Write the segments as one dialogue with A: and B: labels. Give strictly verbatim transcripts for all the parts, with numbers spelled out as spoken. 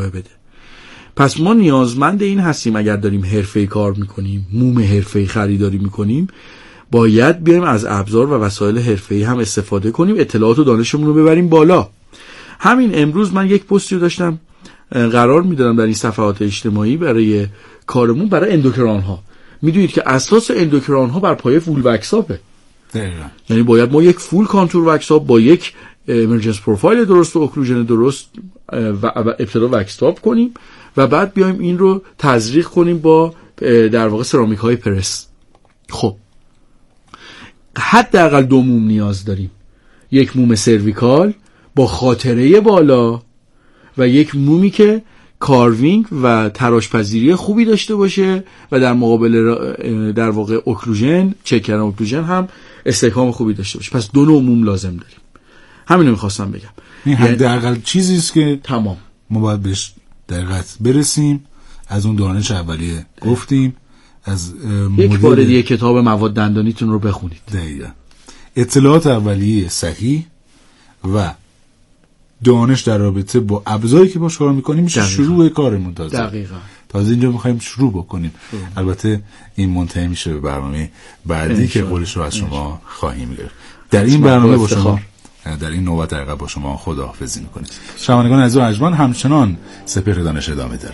A: ارائه بده. پس ما نیازمند این هستیم اگر داریم حرفه‌ای کار میکنیم، موم حرفه‌ای خریداری میکنیم، باید بیایم از ابزار و وسایل حرفه‌ای هم استفاده کنیم، اطلاعات و دانشمون رو ببریم بالا. همین امروز من یک پستی رو داشتم قرار میدادم در این صفحات اجتماعی برای کارمون، برای اندوکران ها. میدونید که اساس اندوکران ها بر پایه فول وکساپه. یعنی باید ما یک فول کانتور وکساپ با یک امرجنس پروفایل درست و اوکلوژن درست و ابتدا وکساپ کنیم و بعد بیایم این رو تزریق کنیم با در واقع سرامیک های پرس. خب حداقل دو موم نیاز داریم، یک موم سرویکال با خاطره بالا و یک مومی که کاروینگ و تراشپذیری خوبی داشته باشه و در مقابل در واقع اوکلوژن، چک کردن اوکلوژن هم استحکام خوبی داشته باشه. پس دو نوع موم لازم داریم. همینو می‌خواستم بگم.
B: این حداقل چیزی است که
A: تمام
B: ما باید بهش دقت برسیم. از اون دانش اولیه گفتیم، از
A: یک بار دیگه کتاب مواد دندانیتون رو بخونید.
B: دقیقاً. اطلاعات اولیه صحیح و دانش در رابطه با ابزاری که باش کار میکنیم میشه شروع کارمون. تازه
A: دقیقاً
B: تازه اینجا میخوایم شروع بکنیم. البته این منتهی میشه به برنامه بعدی که قولش رو از شما خواهیم گرفت. در این برنامه با شما در این نوبت دقیقا با شما خداحافظی میکنیم. شنوندگان عزیز و ارجمند، همچنان سپهر دانش ادامه داره.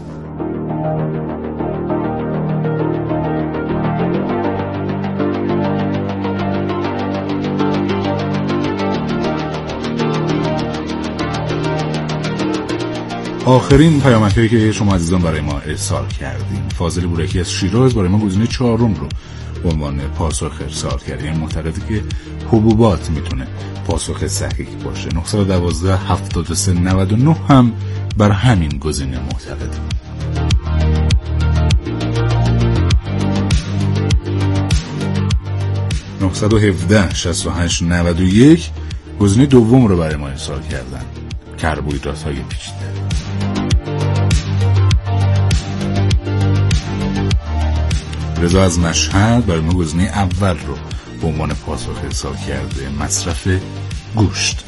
B: آخرین پیامک‌هایی که شما عزیزان برای ما ارسال کردیم، فاضل بورکی از شیراز برای ما گزینه چهارم رو به عنوان پاسخ ارسال کرد. این معتقده که حبوبات میتونه پاسخ صحیح باشه. نه یک دو هفت سه نه نه هم بر همین گزینه معتقده. نه یک هفت شش هشت نه یک گزینه دوم رو برای ما ارسال کردن، کربوهیدرات های پیچیده. رضا از مشهد برای ما گزینه اول رو به عنوان پاسخ ارسال کرده، مصرف گوشت.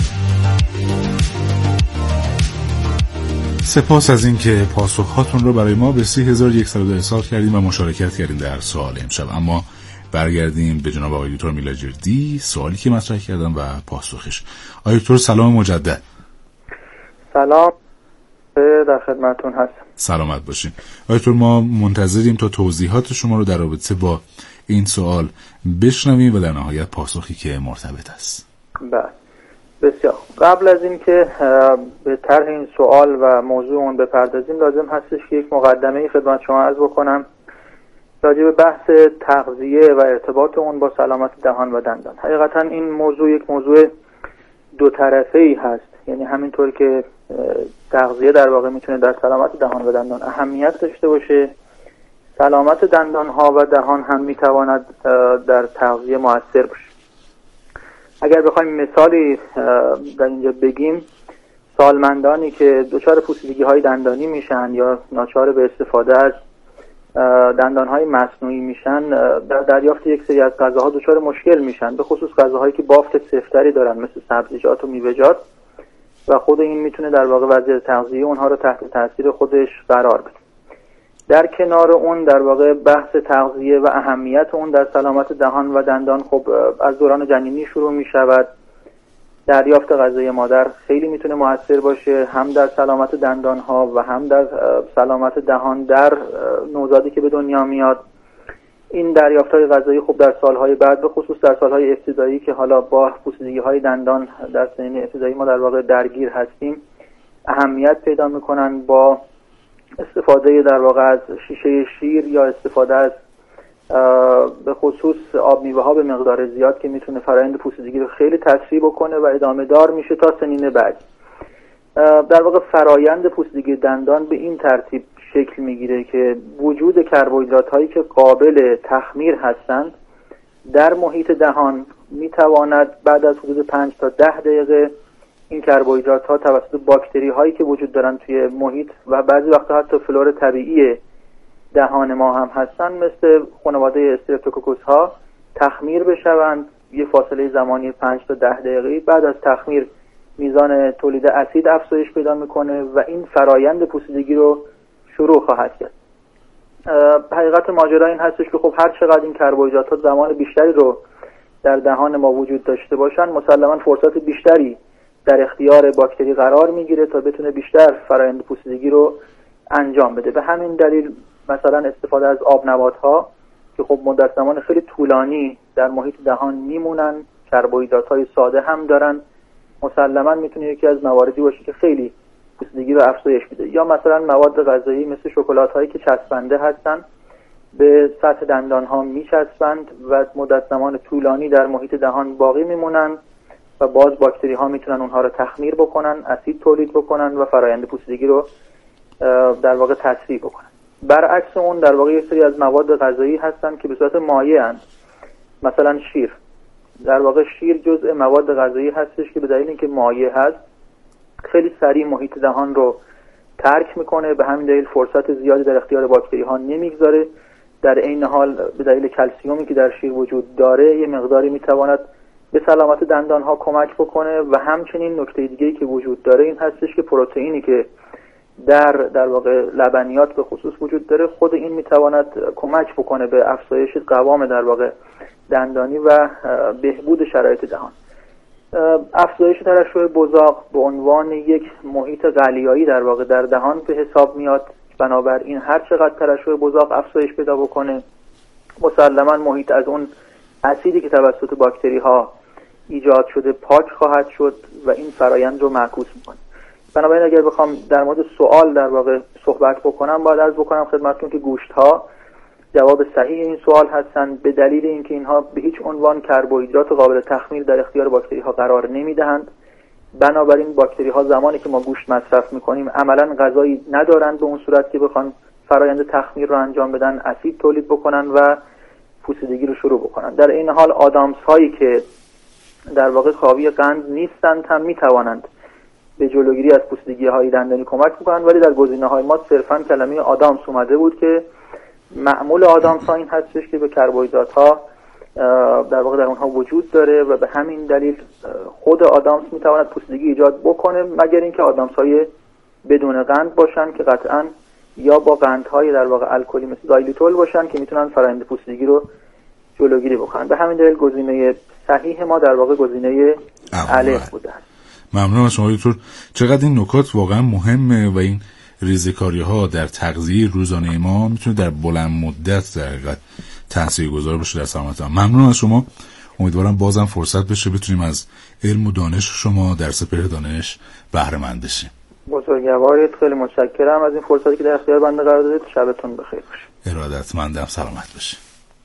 B: سپاس از این که پاسخهاتون رو برای ما به سی هزار و صد ارسال کردیم و مشارکت کردیم در سوال امشب. اما برگردیم به جناب آقای دکتر میلاجردی، سوالی که مطرح کردم و پاسخش. آقای دکتر سلام مجدد.
C: سلام، در خدمتون هستم.
B: سلامت باشین. آقای دکتر ما منتظریم تا توضیحات شما رو در رابطه با این سوال بشنویم و در نهایت پاسخی که مرتبط است.
C: بله بسیار. قبل از این که به طرح این سوال و موضوع اون بپردازیم، لازم هستش که یک مقدمه خدمت شما عرض بکنم راجع به بحث تغذیه و ارتباط اون با سلامت دهان و دندان. حقیقتا این موضوع یک موضوع دو طرفه‌ای هست، یعنی همینطور که تغذیه در واقع میتونه در سلامت دهان و دندان اهمیت داشته باشه، سلامت دندان ها و دهان هم میتواند در تغذیه مؤثر باشه. اگر بخوایم مثالی در اینجا بگیم، سالمندانی که دچار پوسیدگی های دندانی میشن یا ناچار به استفاده از دندان های مصنوعی میشن، در دریافت یک سری از غذاها دچار مشکل میشن، به خصوص غذاهایی که بافت سفتری دارن مثل سبزیجات و میوه‌جات، و خود این میتونه در واقع وضعیت تغذیه اونها رو تحت تاثیر خودش قرار بده. در کنار اون در واقع بحث تغذیه و اهمیت اون در سلامت دهان و دندان خب از دوران جنینی شروع می شود. دریافت غذای مادر خیلی میتونه مؤثر باشه، هم در سلامت دندان ها و هم در سلامت دهان در نوزادی که به دنیا میاد. این دریافت های غذایی خب در سالهای بعد، به خصوص در سالهای ابتدایی که حالا با پوسیدگی های دندان در سنین ابتدایی ما در واقع درگیر هستیم، اهمیت پیدا میکنن با استفاده در واقع از شیشه شیر یا استفاده از به خصوص آب میوه ها به مقدار زیاد که میتونه فرآیند پوسیدگی رو خیلی تسریع بکنه و ادامه دار میشه تا سنین بعد. در واقع فرآیند پوسیدگی دندان به این ترتیب شکل میگیره که وجود کربوهیدرات هایی که قابل تخمیر هستند در محیط دهان میتواند بعد از حدود پنج تا ده دقیقه این کربوهیدرات ها توسط باکتری هایی که وجود دارن توی محیط و بعضی وقتا حتی فلور طبیعی دهان ما هم هستن مثل خانواده استرپتوکوکوس ها تخمیر بشوند. یه فاصله زمانی پنج تا ده دقیقه بعد از تخمیر میزان تولید اسید افزایش پیدا میکنه و این فرایند پوسیدگی رو شروع خواهد کرد. حقیقت ماجرا این هستش که خب هر چقدر این کربوهیدرات زمان بیشتری رو در دهان ما وجود داشته باشن، مسلما فرصت بیشتری در اختیار باکتری قرار میگیره تا بتونه بیشتر فرآیند پوسیدگی رو انجام بده. به همین دلیل مثلا استفاده از آب نبات‌ها که خب مدت زمان خیلی طولانی در محیط دهان میمونن، کربوهیدرات‌های ساده هم دارن، مسلما میتونه یکی از مواردی باشه که خیلی پوسیدگی رو افزایش میده. یا مثلا مواد غذایی مثل شکلات‌هایی که چسبنده هستن، به سطح دندان‌ها میچسبند و مدت زمان طولانی در محیط دهان باقی میمونن و باز باکتری ها میتونن اونها رو تخمیر بکنن، اسید تولید بکنن و فرآیند پوسیدگی رو در واقع تسریع بکنن. برعکس اون در واقع یک سری از مواد غذایی هستن که به صورت مایع اند، مثلا شیر. در واقع شیر جزء مواد غذایی هستش که به دلیل اینکه مایع هست خیلی سریع محیط دهان رو ترک میکنه، به همین دلیل فرصت زیادی در اختیار باکتری ها نمیگذاره. در این حال به دلیل کلسیومی که در شیر وجود داره یه مقداری میتواند به سلامت دندان ها کمک بکنه و همچنین نکته دیگه‌ای که وجود داره این هستش که پروتئینی که در در واقع لبنیات به خصوص وجود داره، خود این میتواند کمک بکنه به افزایش قوام در واقع دندانی و بهبود شرایط دهان. افزایش ترشح بزاق به عنوان یک محیط غلیایی در واقع در دهان به حساب میاد. بنابراین هر چقدر ترشح بزاق افزایش پیدا بکنه، مسلما محیط از اون اسیدی که توسط باکتری ها ایجاد شده پاک خواهد شد و این فرایند رو معکوس میکنه. بنابراین اگر بخوام در مورد سوال در واقع صحبت بکنم، باید عرض بکنم خدمتتون که گوشت ها جواب صحیح این سوال هستن، به دلیل اینکه اینها به هیچ عنوان کربوهیدرات قابل تخمیر در اختیار باکتری ها قرار نمیدهند. بنابراین باکتری ها زمانی که ما گوشت مصرف میکنیم عملا غذایی ندارند به اون صورت که بخوان فرایند تخمیر رو انجام بدن، اسید تولید بکنن و پوسیدگی رو شروع بکنن. در این حال آدامس هایی که در واقع خاوی قند نیستند هم میتوانند به جلوگیری از پوسیدگی های دندانی کمک بکنن، ولی در گزینه های ما صرفا کلمه آدامس اومده بود که معمول آدامس ها این هستش که به کربوهیدرات ها در واقع در اونها وجود داره و به همین دلیل خود آدامس میتواند پوسیدگی ایجاد بکنه، مگر اینکه آدامس های بدون قند باشن که قطعا یا با قندهای در واقع الکلی مثل زایلیتول باشن که میتونن فرآیند پوسیدگی رو جلوگیری بکنن. به همین دلیل گزینه صحیح ما در واقع گزینه الف بوده است.
B: ممنونم از شما دکتر. چقدر این نکات واقعا مهمه و این ریزکاری ها در تغذیه روزانه ما میتونه در بلند مدت در حقیقت تاثیرگذار باشه در سلامت ما. ممنون از شما. امیدوارم بازم فرصت بشه بتونیم از علم و دانش شما در سپهر دانش بهره مند بشیم.
C: بزرگوارید، خیلی متشکرم از این فرصتی که در اختیار بنده قرار دادید. شبتون بخیر باشه.
B: ارادتمندم، سلامت باشه.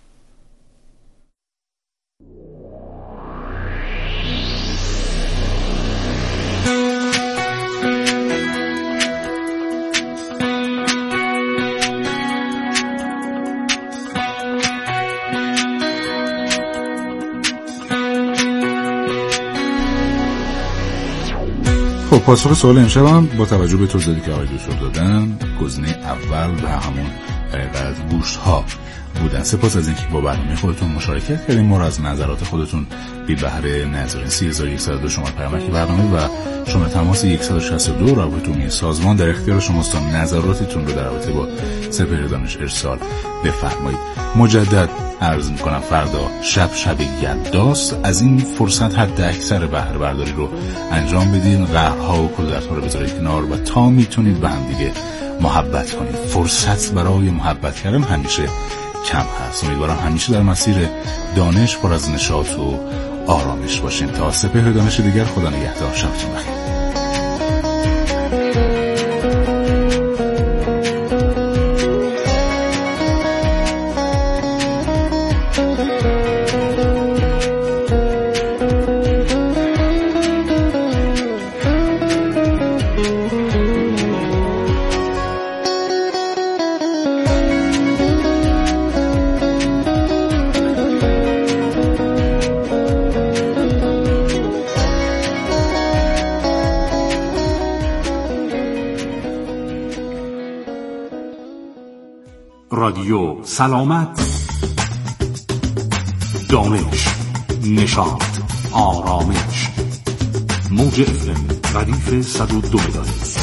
B: خب پاسخ سوال امشبم با توجه به توضیحی که آقای دکتر دادن، گزینه اول و همون حقیقت گوشت ها بودن. سپاس از اینکه با برنامه خودتون مشارکت کردین. ما را از نظرات خودتون بی بهره نظر سی هزار و صد و دو شماره پیامک برنامه و شماره تماس صد و شصت و دو رابطه عمومی سازمان در اختیار شماست تا نظراتتون رو در رابطه با سپهر دانش ارسال بفرمایید. مجدد عرض میکنم فردا شب شب یلداست. از این فرصت حد اکثر بهره برداری رو انجام بدین، قهرها و کدورت‌ها رو بذارید کنار و تا میتونید به هم دیگه محبت کنید. فرصت برای محبت کردن همیشه کم هست. امیدوارم همیشه در مسیر دانش پر از نشاط و آرامش باشین. تا سپهر دانش دیگر، خدا نگهدار. شبتون بخیر.
D: رادیو سلامت، دانش، نشاط، آرامش. موج اف ام ردیف صد و دو مگاهرتز.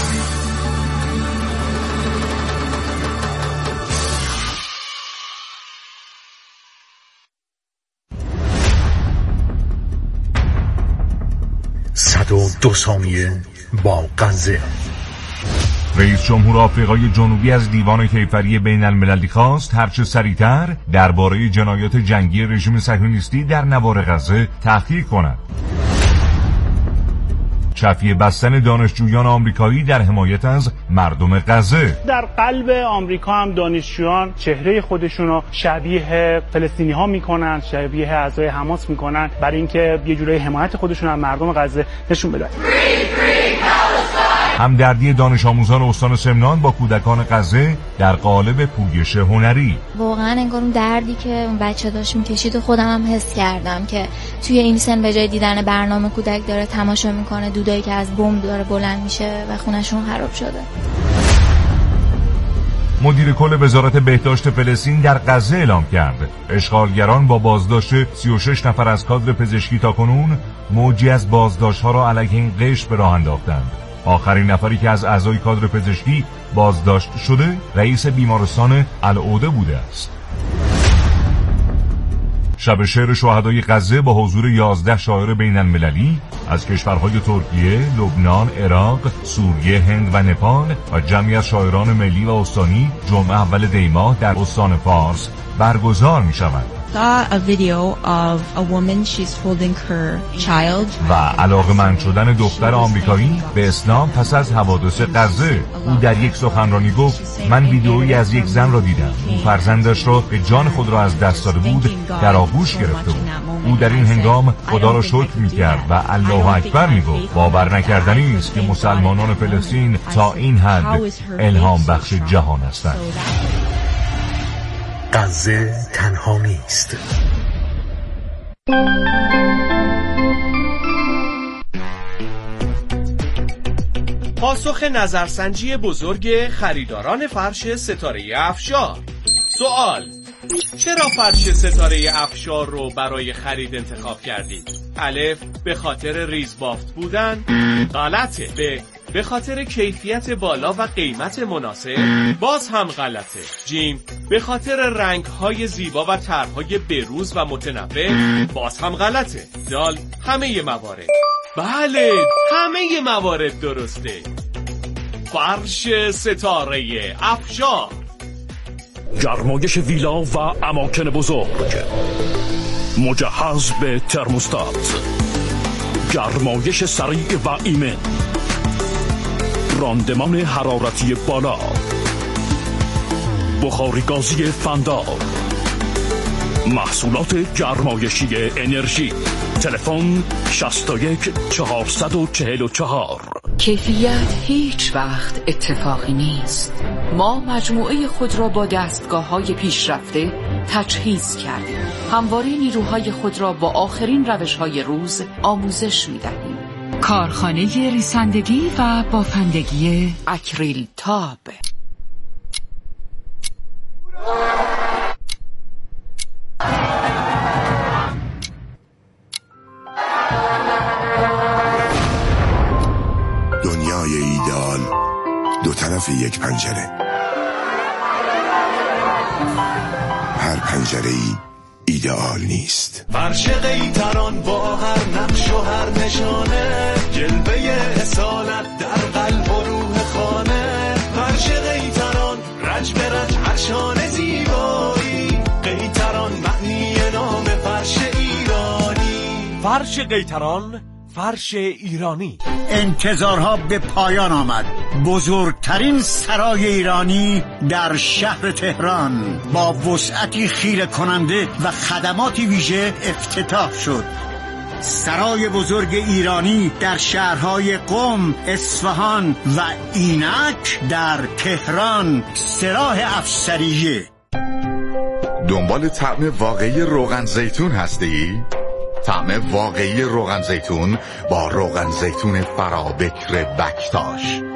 E: صد و دو ثانیه با غزه.
B: رئیس جمهور آفریقای جنوبی از دیوان کیفری بین المللی خواست هرچه سریعتر درباره جنایات جنگی رژیم صهیونیستی در نوار غزه تحقیق کند. چفیه بستن دانشجویان آمریکایی در حمایت از مردم غزه.
F: در قلب آمریکا هم دانشجویان چهره خودشون رو شبیه فلسطینی ها میکنن، شبیه اعضای حماس میکنن، برای اینکه یه جورایی حمایت خودشون از مردم غزه نشون بدن.
B: همدردی دانش آموزان استان سمنان با کودکان غزه در قالب پویش هنری.
G: واقعا انگار اون دردی که اون بچه داشت میکشید و خودم هم حس کردم که توی این سن به جای دیدن برنامه کودک داره تماشا میکنه دودایی که از بمب داره بلند میشه و خونشون خراب شده.
B: مدیر کل وزارت بهداشت فلسطین در غزه اعلام کرد اشغالگران با بازداشت سی و شش نفر از کادر پزشکی تاکنون موجی از بازداشت‌ها را علیه این قشر به راه انداختند. آخرین نفری که از اعضای کادر پزشکی بازداشت شده رئیس بیمارستان العوده بوده است. شب شعر شهدای غزه با حضور یازده شاعر بین المللی از کشورهای ترکیه، لبنان، عراق، سوریه، هند و نپال و جمعی از شاعران ملی و استانی جمعه اول دی ماه در استان فارس برگزار می شود.
H: A video of a woman, she's holding her child.
B: و علاقه‌مند شدن دختر آمریکایی به اسلام پس از حوادث غزه. او در یک سخنرانی گفت من ویدئویی از یک زن را دیدم. او فرزندش را که جان خود را از دست داده بود در آغوش گرفته بود. او در این هنگام خدا را شکر می‌کرد و الله اکبر می‌گفت. باور نکردنی است که مسلمانان فلسطین تا این حد الهام بخش جهان هستند.
E: غزه تنها نیست.
I: پاسخ نظرسنجی بزرگ خریداران فرش ستاره افشار. سوال: چرا فرش ستاره افشار رو برای خرید انتخاب کردید؟ الف: به خاطر ریزبافت بودن. غلطه. ب: به خاطر کیفیت بالا و قیمت مناسب. باز هم غلطه. جیم: به خاطر رنگ‌های زیبا و طرح‌های بروز و متنوع. باز هم غلطه. دال: همه موارد. بله، همه موارد درسته. فرش ستاره افشار.
J: گرمایش ویلا و اماکن بزرگ، مجهز به ترموستات، گرمایش سریع و ایمن، راندمان حرارتی بالا، بخاری گازی فندار، محصولات گرمایشی انرژی. تلفن شصت و یک چهارصد و چهل و چهار.
K: کیفیت هیچ وقت اتفاقی نیست. ما مجموعه خود را با دستگاه‌های پیشرفته تجهیز کردیم. همواره نیروهای خود را با آخرین روش‌های روز آموزش می‌دهیم. کارخانه ریسندگی و بافندگی اکریل تاب.
L: دنیای ایدئال دو طرف یک پنجره. هر پنجره ای ایدئال نیست.
M: فرش قیطران با هر نقش و هر نشانه، جلوه اصالت در قلب و روح خانه. فرش قیطران رنج به رنج هر شانه زیبایی. قیطران معنی نام فرش ایرانی.
I: فرش قیطران، فرش ایرانی.
N: انتظارها به پایان آمد. بزرگترین سرای ایرانی در شهر تهران با وسعتی خیره کننده و خدماتی ویژه افتتاح شد. سرای بزرگ ایرانی در شهرهای قم، اصفهان و اینک در تهران، سراح افسریه.
O: دنبال طعم واقعی روغن زیتون هستی؟ طعم واقعی روغن زیتون با روغن زیتون فرابکر بکتاش.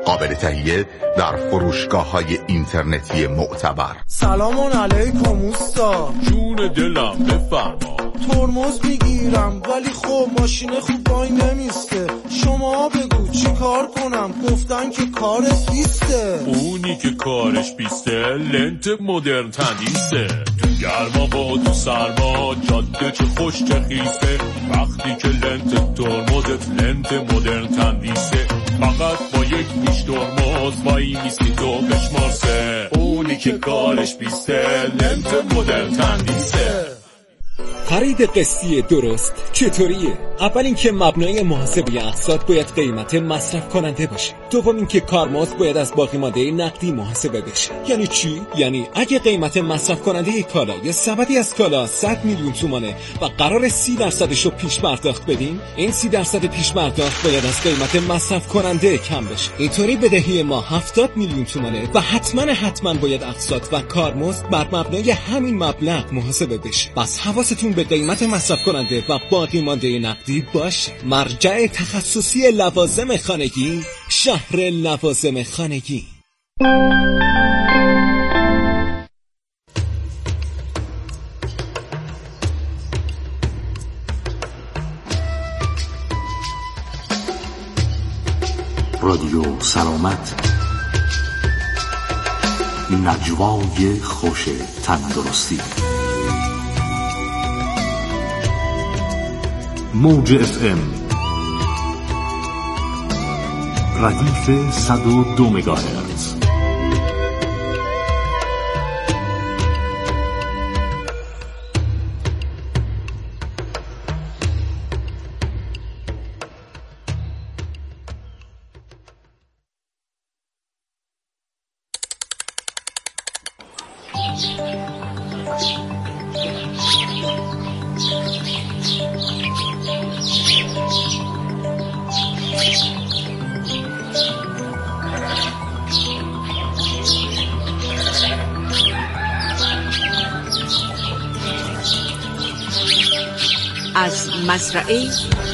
O: قابل تهیه در فروشگاه‌های اینترنتی معتبر.
P: سلام علیکم اوستا.
M: جون دلم بفرما.
P: ترمز میگیرم ولی خب ماشین خوب وای نمیسته. شما بگو چی کار کنم؟ گفتن که کارت بیسته.
M: اونی که کارش بیسته لنت مدرن تندیسه. تو گرما با تو سرما جاده چه خوش چه خیسه. وقتی که لنت ترمزت لنت مدرن تندیسه. فقط با یک پیش ترمز وای میستی تو بشمارسه. اونی که کارش بیسته لنت مدرن تندیسه.
Q: خرید قسطی درست چطوریه؟ اول اینکه مبنای محاسبه اقساط باید قیمت مصرف کننده باشه. دوم اینکه کارمزد باید از باقی مانده نقدی محاسبه بشه. یعنی چی؟ یعنی اگه قیمت مصرف کننده کالا یا سبدی از کالا صد میلیون تومانه و قرار سی درصدش رو پیش پرداخت بدیم، این سی درصد پیش پرداخت باید از قیمت مصرف کننده کم بشه. اینطوری بدهی ما هفتاد میلیون تومانه و حتما حتما باید اقساط و کارمزد بر مبنای همین مبلغ محاسبه بشه. بس حواستون به قیمت مصرف کننده و باقی مانده نقدی باشه. مرجع تخصصی لوازم خانگی، شهر لوازم خانگی.
D: رادیو سلامت، نجوای خوش تندرستی. موج اف ام ردیف صد و دو مگاهرتز.
K: از مزرعه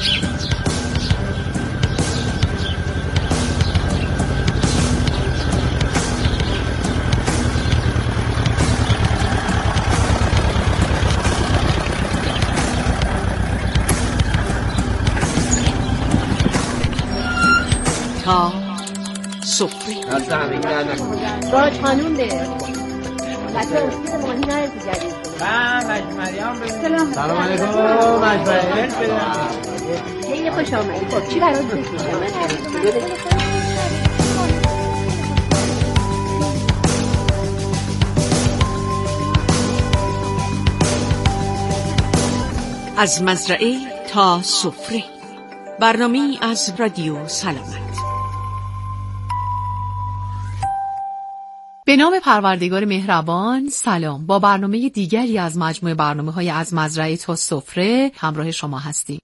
K: تا سفره.
R: باید خانوم به بچه اسکید ماهی نایز جدید
S: سلام علیکم. مجبوری
R: خیلی خوش آمدید. خب چی برات بکشم؟
K: از مزرعه تا سفره، برنامه‌ای از رادیو سلامت.
T: به نام پروردگار مهربان. سلام، با برنامه دیگری از مجموعه برنامه‌های از مزرعه تا سفره همراه شما هستیم.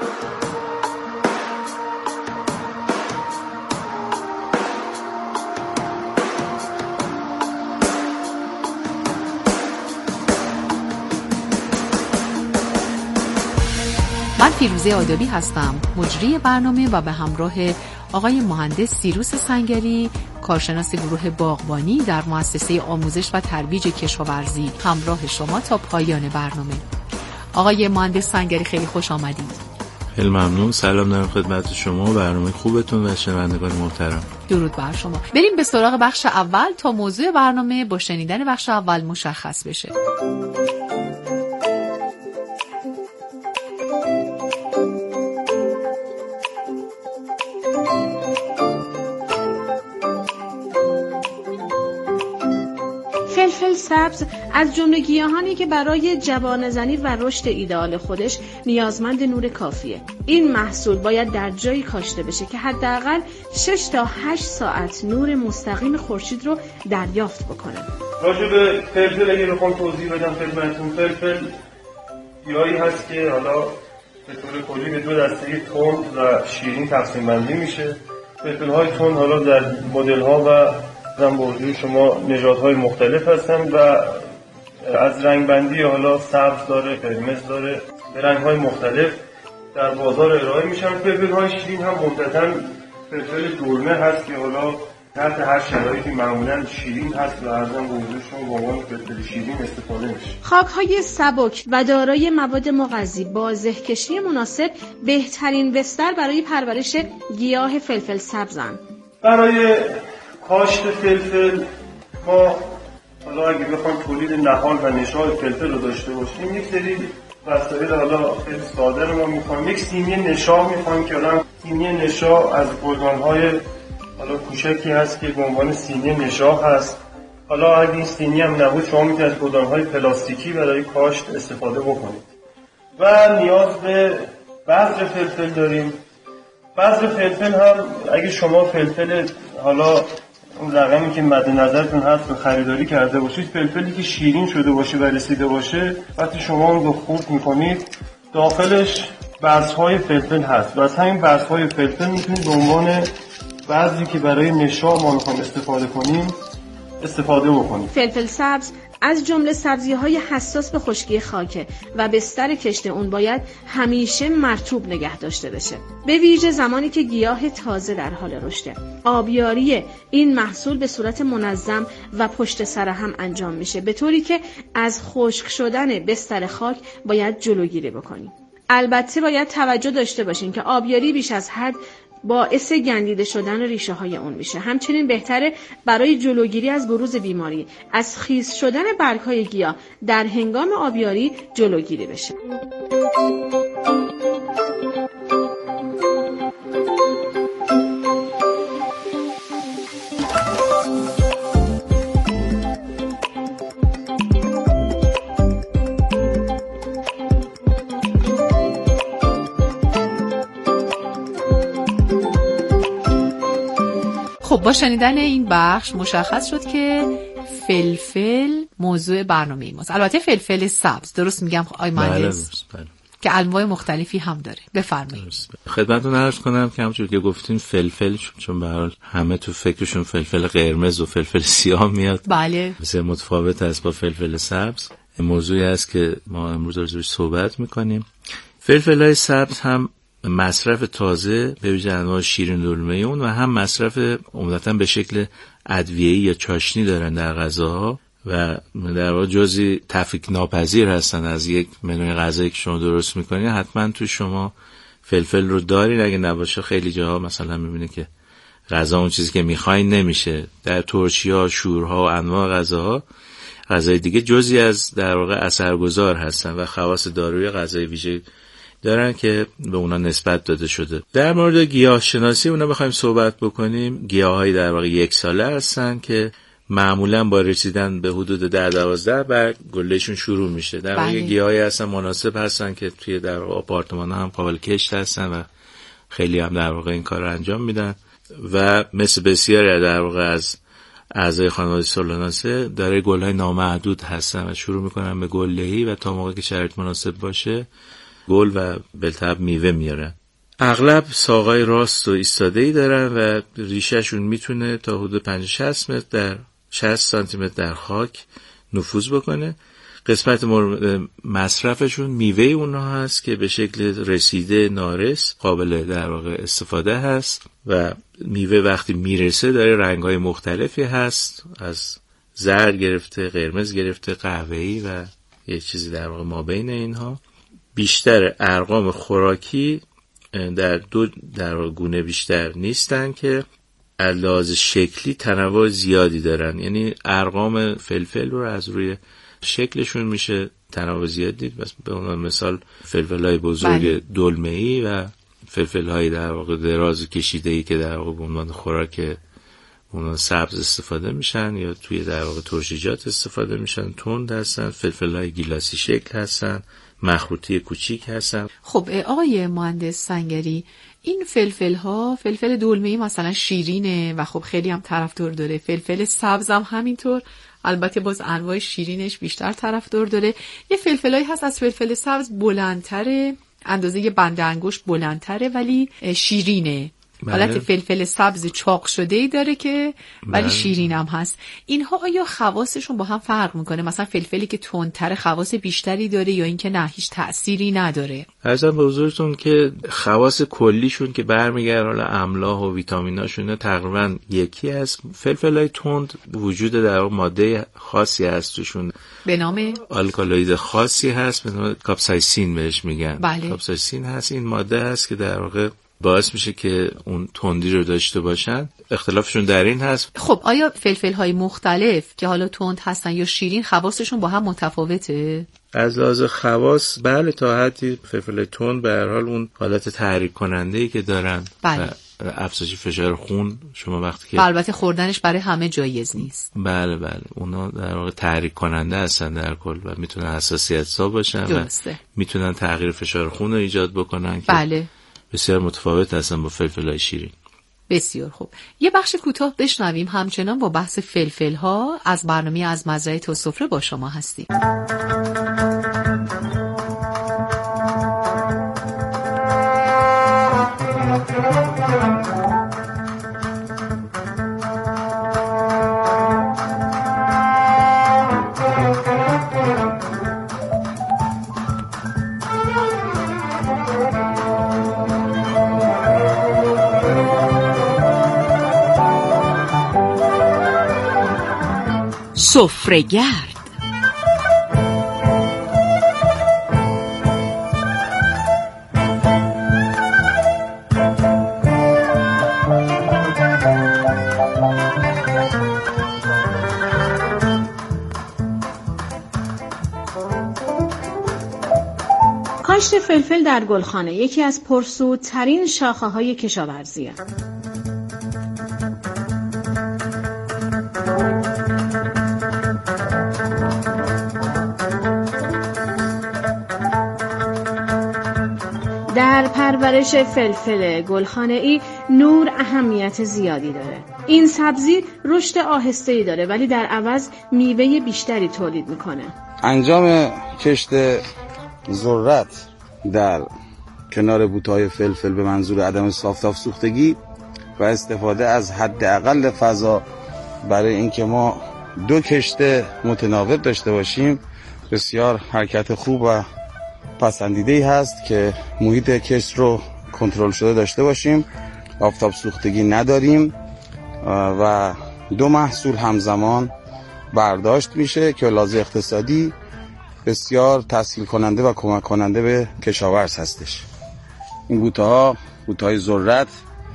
T: من فیروزه آدابی هستم، مجری برنامه، و به همراه آقای مهندس سیروس سنگری، کارشناس گروه باغبانی در مؤسسه آموزش و ترویج کشاورزی، همراه شما تا پایان برنامه. آقای مهندس سنگری خیلی خوش آمدید.
U: خیلی ممنون. سلام دارم خدمت شما، برنامه خوبتون و شنوندگان محترم.
T: درود بر شما. بریم به سراغ بخش اول تا موضوع برنامه با شنیدن بخش اول مشخص بشه.
V: فلفل سبز از جمله گیاهانی که برای جوانه‌زنی و رشد ایدئال خودش نیازمند نور کافیه. این محصول باید در جایی کاشته بشه که حداقل شش تا هشت ساعت نور مستقیم خورشید رو دریافت بکنه.
W: راجع به فلفل اگه بخوام توضیح بدم خدمتتون، فلفل گیاهی هست که حالا به طور کلی به دو دسته تند و شیرین تقسیم بندی میشه. فلفل‌های تند حالا در مدل‌ها و زنبورجوی شما نژادهای مختلف هستن و از رنگ بندی حالا سبز داره، قرمز داره، به رنگ‌های مختلف در بازار ارائه میشن. فلفل‌های شیرین هم مدتاً فلفل دلمه هست که حالا تحت هر شرایطی معمولا شیرین هست و ارزم به حضورشون به عنوان فلفل شیرین استفاده میشه.
V: خاک‌های سبک و دارای مواد مغذی با زهکشی مناسب بهترین بستر برای پرورش گیاه فلفل سبزن.
W: برای کاشت فلفل ما حالا اگه بخوایم تولید نهال و نشای فلفل رو داشته باشیم یک سری وسایل حالا خیلی ساده رو ما می‌خوایم. یک سینی نشا می‌خوایم که الان سینی نشا از گلدان‌های حالا کوچکی هست که به عنوان سینی نشا هست. حالا اگه این سینی هم نبود شما میتونید از گلدان‌های پلاستیکی برای کاشت استفاده بکنید. و نیاز به بذر فلفل داریم. بذر فلفل هم اگه شما فلفل حالا اون رقمی که مد نظرتون هست رو خریداری کرده باشید، فلفلی که شیرین شده باشه و رسیده باشه، وقتی شما اون رو خورد میکنید داخلش بذرهای فلفل هست و از همین بذرهای فلفل میتونید به عنوان بذری که برای نشا ما میخوایم استفاده کنیم استفاده بکنیم.
V: فلفل سبز از جمله سبزی‌های حساس به خشکی خاکه و بستر کشت اون باید همیشه مرطوب نگه داشته بشه، به ویژه زمانی که گیاه تازه در حال رشده. آبیاری این محصول به صورت منظم و پشت سر هم انجام میشه، به طوری که از خشک شدن بستر خاک باید جلوگیری بکنیم. البته باید توجه داشته باشین که آبیاری بیش از حد باعث گندیده شدن ریشه های اون میشه. همچنین بهتره برای جلوگیری از بروز بیماری از خیس شدن برگ های گیاه در هنگام آبیاری جلوگیری بشه.
T: خب با شنیدن این بخش مشخص شد که فلفل موضوع برنامه ماست. البته فلفل سبز، درست میگم آقای مهندس؟
U: بله.
T: که انواع مختلفی هم داره. بفرمایید.
U: خدمتتون عرض کنم که همونجوری که گفتین فلفل، چون به هر حال همه تو فکرشون فلفل قرمز و فلفل سیاه میاد.
T: بله.
U: بسیار متفاوت است با فلفل سبز. موضوعی است که ما امروز راجعش صحبت میکنیم. فلفل‌های سبز هم مصرف تازه به ویژه انواع شیرین دلمه اون و هم مصرف عمدتاً به شکل ادویه‌ای یا چاشنی دارن در غذاها و در واقع جزئی تفکیک ناپذیر هستن از یک منوی غذایی که شما درست میکنید. حتما تو شما فلفل رو دارین، اگه نباشه خیلی جاها مثلا میبینید که غذا اون چیزی که میخواین نمیشه. در ترشی‌ها، شورها و انواع غذاها غذای دیگه جزئی از در واقع اثرگذار هستن و خواص دارویی غذای ویژه دارن که به اونا نسبت داده شده. در مورد گیاه شناسی اونا بخوایم صحبت بکنیم، گیاهایی در واقع یک ساله هستن که معمولا با رسیدن به حدود ده دوازده برگ گلهشون شروع میشه. در واقع گیاهایی هستن مناسب هستن که توی در واقع آپارتمان ها هم قابل کشت هستن و خیلی هم در واقع این کار رو انجام میدن و مثل بسیاری در واقع از اعضای خانواده سولاناسه داره گلهای نامحدود هستن و شروع میکنن به گلهی و تا موقعی که شرایط مناسب باشه گل و بالطبع میوه میارن. اغلب ساقای راست و ایستاده‌ای دارن و ریشهشون میتونه تا حدود پنجاه شصت متر در شصت سانتی متر در خاک نفوذ بکنه. قسمت مورد مصرفشون میوه اونها هست که به شکل رسیده نارس قابل در واقع استفاده هست و میوه وقتی میرسه داره رنگ‌های مختلفی هست، از زرد گرفته، قرمز گرفته، قهوه‌ای و یه چیزی در واقع مابین اینها. بیشتر ارقام خوراکی در دو در گونه بیشتر نیستن که از لحاظ شکلی تنوع زیادی دارن، یعنی ارقام فلفل رو از روی شکلشون میشه تنوع زیاد دید. بس به عنوان مثال فلفل‌های بزرگ دلمه‌ای و فلفل‌های در واقع دراز کشیده‌ای که در واقع به عنوان خوراک اونها سبز استفاده میشن یا توی در واقع ترشیجات استفاده میشن، تند هستن. فلفل‌های گیلاسی شکل هستن، مخروطی کوچیک هستن.
T: خب آقای مهندس سنگری، این فلفل ها، فلفل دلمه‌ای مثلا شیرینه و خب خیلی هم طرفدار داره، فلفل سبز هم همینطور، البته باز انواع شیرینش بیشتر طرفدار داره. یه فلفلایی هست از فلفل سبز بلندتره، اندازه بند انگشت بلندتره ولی شیرینه. حالت فلفل سبز چاق شده ای داره که ولی
U: بله.
T: شیرین هم هست. اینها آیا خواصشون با هم فرق میکنه؟ مثلا فلفلی که تندتر خواص بیشتری داره یا اینکه نه هیچ تأثیری نداره؟
U: عرضم به حضورتون که خواص کلیشون که برمیگرده حالا املاح و ویتامیناشون تقریبا یکی است. فلفلای تند وجود در ماده خاصی هست توشون
T: به نام
U: آلکالوید خاصی هست به نام کاپسایسین بهش میگن.
T: بله.
U: کاپسایسین هست، این ماده هست که در واقع باعث میشه که اون تندی رو داشته باشن. اختلافشون در این هست.
T: خب آیا فلفل های مختلف که حالا تند هستن یا شیرین خواصشون با هم متفاوته؟
U: از لحاظ خواص بله، تا حدی فلفل تند به هر حال اون حالت تحریک کننده ای که دارن،
T: بله،
U: افزایش فشار خون شما وقتی که
T: البته خوردنش برای همه جایز نیست.
U: بله بله، اونا در واقع تحریک کننده هستن در کل و میتونن حساسیت زا باشن.
T: درسته.
U: و میتونن تغییر فشار خون رو ایجاد بکنن که
T: بله
U: بسیار متفاوت هستن با فلفل‌های شیرین.
T: بسیار خوب، یه بخش کوتاه بشنویم همچنان با بحث فلفل ها از برنامه از مزرعه تا سفره با شما هستیم.
K: سفره‌گرد.
V: کاشت فلفل در گلخانه یکی از پرسودترین شاخه‌های کشاورزی است. در پرورش فلفل گلخانه‌ای نور اهمیت زیادی داره. این سبزی رشد آهسته‌ای داره ولی در عوض میوه بیشتری تولید میکنه.
A: انجام کشت ذرت در کنار بوته‌های فلفل به منظور عدم صاف سوختگی و استفاده از حداقل فضا برای اینکه ما دو کشت متناوب داشته باشیم بسیار حرکت خوب و پسندیده‌ای هست که محیط کشت رو کنترل شده داشته باشیم، آفتاب سوختگی نداریم و دو محصول همزمان برداشت میشه که لحاظ اقتصادی بسیار تسهیل کننده و کمک کننده به کشاورز هستش. این بوته‌ها بوته‌های ذرت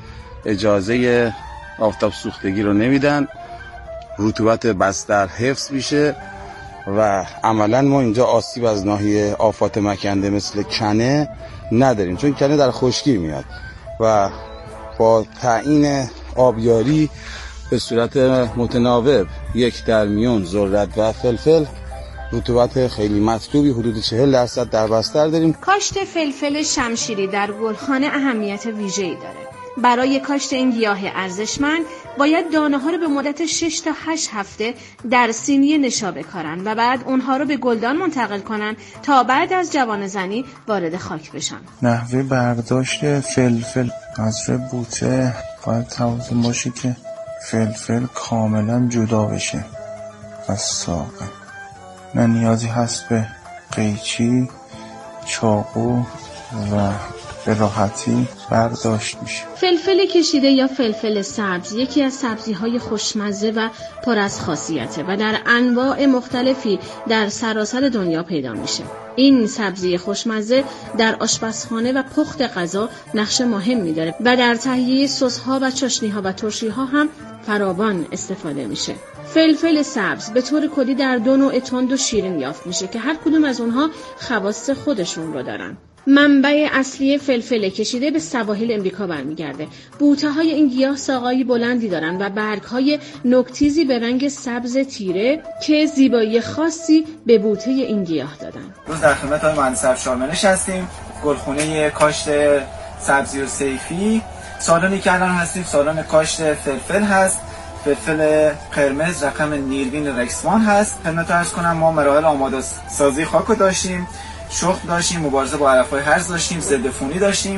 A: اجازه آفتاب سوختگی رو نمیدن، رطوبت بستر حفظ میشه و عملا ما اینجا آسیب از ناحیه آفات مکنده مثل کنه نداریم، چون کنه در خشکی میاد و با تعیین آبیاری به صورت متناوب یک در میون ذرت و فلفل رطوبت خیلی مطلوبی حدود چهل درصد در بستر داریم.
V: کاشت فلفل شمشیری در گلخانه اهمیت ویژه‌ای داره. برای کاشت این گیاه ارزشمند باید دانه ها رو به مدت شش تا هشت هفته در سینی نشا بکارن و بعد اونها رو به گلدان منتقل کنن تا بعد از جوانه‌زنی وارد خاک بشن.
C: نحوه برداشت فلفل از روی بوته باید توازن باشه که فلفل کاملا جدا بشه از ساقه. نه نیازی هست به قیچی، چاقو و به راحتی برداشت میشه.
V: فلفل کشیده یا فلفل سبز یکی از سبزی‌های خوشمزه و پر از خاصیته و در انواع مختلفی در سراسر دنیا پیدا میشه. این سبزی خوشمزه در آشپزخانه و پخت غذا نقش مهمی داره و در تهیه سس‌ها و چاشنی‌ها و ترشی‌ها هم فراوان استفاده میشه. فلفل سبز به طور کلی در دو نوع تند و شیرین یافت میشه که هر کدوم از اونها خواص خودشون رو دارن. منبع اصلی فلفل کشیده به سواحل امریکا برمیگرده. بوته‌های این گیاه ساقه‌ای بلندی دارن و برگ‌های نوک‌تیزی به رنگ سبز تیره که زیبایی خاصی به بوته این گیاه دادن.
F: روز در خدمت آقای مهندس افشارمنش هستیم، گلخونه کاشت سبزی و صیفی. سالونی که الان هستیم سالن کاشت فلفل هست. فلفل قرمز رقم نیروین رکسوان هست. خدمت عرض کنم ما مراحل آماده سازی خاک رو داشتیم، شخم داشتیم، مبارزه با علف‌های هرز داشتیم، ضد فونی داشتیم.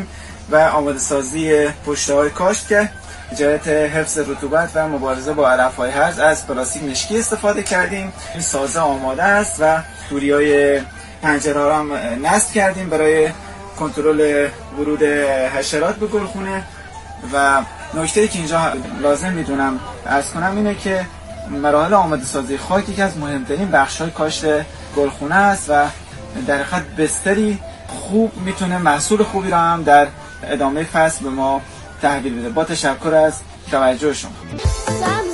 F: و آماده سازی پشته های کاشت که جهت حفظ رطوبت و مبارزه با علف‌های هرز از پلاستیک مشکی استفاده کردیم. این سازه آماده است و دوریای پنجره را هم نصب کردیم برای کنترل ورود حشرات به گلخونه. و نکته‌ای که اینجا لازم میدونم عرض کنم اینه که مراحل آماده سازی خاک یکی از مهمترین بخش‌های کاشت گلخونه است و در حقیقت بستری خوب میتونه محصول خوبی را هم در ادامه فصل به ما تحویل بده. با تشکر از توجه شما.